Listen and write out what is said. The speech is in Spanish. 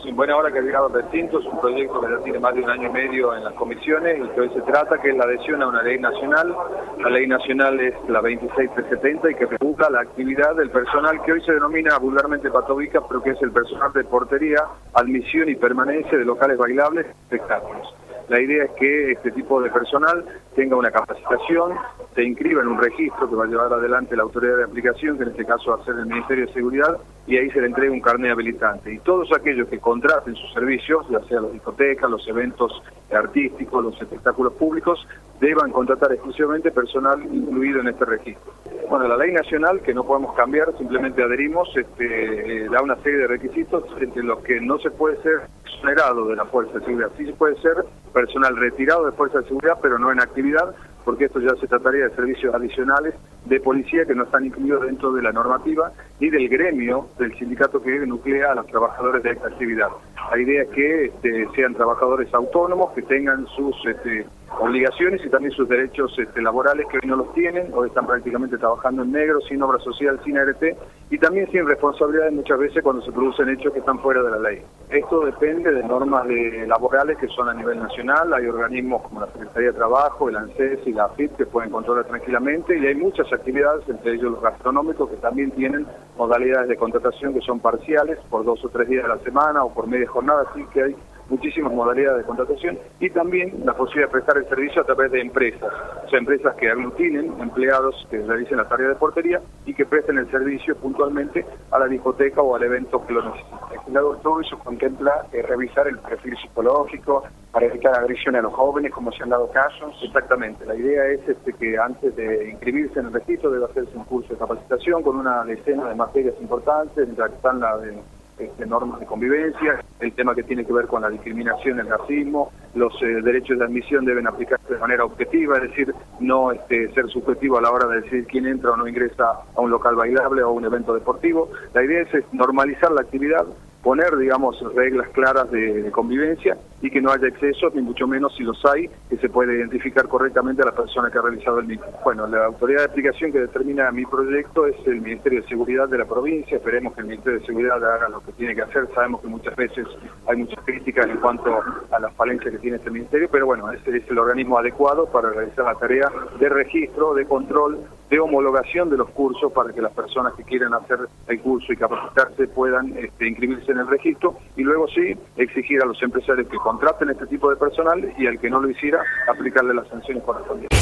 en buena hora que ha llegado al recinto. Es un proyecto que ya tiene más de 1 año y medio en las comisiones y que hoy se trata, que es la adhesión a una ley nacional. La ley nacional es la 26370 y que regula la actividad del personal que hoy se denomina vulgarmente patovica, pero que es el personal de portería, admisión y permanencia de locales bailables y espectáculos. La idea es que este tipo de personal tenga una capacitación, se inscriba en un registro que va a llevar adelante la autoridad de aplicación, que en este caso va a ser el Ministerio de Seguridad, y ahí se le entrega un carnet habilitante. Y todos aquellos que contraten sus servicios, ya sea las discotecas, los eventos artísticos, los espectáculos públicos, deban contratar exclusivamente personal incluido en este registro. Bueno, la ley nacional, que no podemos cambiar, simplemente adherimos, da una serie de requisitos entre los que no se puede ser exonerado de la Fuerza de Seguridad. Sí se puede ser personal retirado de Fuerza de Seguridad, pero no en actividad, porque esto ya se trataría de servicios adicionales de policía que no están incluidos dentro de la normativa y del gremio del sindicato que nuclea a los trabajadores de esta actividad. La idea es que sean trabajadores autónomos, que tengan sus obligaciones y también sus derechos laborales que hoy no los tienen, hoy están prácticamente trabajando en negro, sin obra social, sin ART y también sin responsabilidades muchas veces cuando se producen hechos que están fuera de la ley. Esto depende de normas laborales que son a nivel nacional, hay organismos como la Secretaría de Trabajo, el ANSES y la AFIP que pueden controlar tranquilamente y hay muchas actividades, entre ellos los gastronómicos, que también tienen modalidades de contratación que son parciales por 2 o 3 días de la semana o por media jornada, así que hay muchísimas modalidades de contratación y también la posibilidad de prestar el servicio a través de empresas, o sea, empresas que aglutinen empleados que realicen la tarea de portería y que presten el servicio puntualmente a la discoteca o al evento que lo necesite. Todo eso contempla revisar el perfil psicológico para evitar agresiones a los jóvenes, como se han dado casos. Exactamente, la idea es que antes de inscribirse en el registro debe hacerse un curso de capacitación con una decena de materias importantes, entre las que están las de normas de convivencia, el tema que tiene que ver con la discriminación, el racismo, los derechos de admisión deben aplicarse de manera objetiva, es decir, no ser subjetivo a la hora de decidir quién entra o no ingresa a un local bailable o a un evento deportivo. La idea es normalizar la actividad, poner, digamos, reglas claras de convivencia y que no haya excesos, ni mucho menos si los hay, que se puede identificar correctamente a la persona que ha realizado el mismo. Bueno, la autoridad de aplicación que determina mi proyecto es el Ministerio de Seguridad de la provincia, esperemos que el Ministerio de Seguridad haga lo que tiene que hacer, sabemos que muchas veces hay muchas críticas en cuanto a las falencias que tiene este ministerio, pero bueno, ese es el organismo adecuado para realizar la tarea de registro, de control, de homologación de los cursos para que las personas que quieran hacer el curso y capacitarse puedan inscribirse en el registro y luego sí exigir a los empresarios que contraten este tipo de personal y al que no lo hiciera aplicarle las sanciones correspondientes.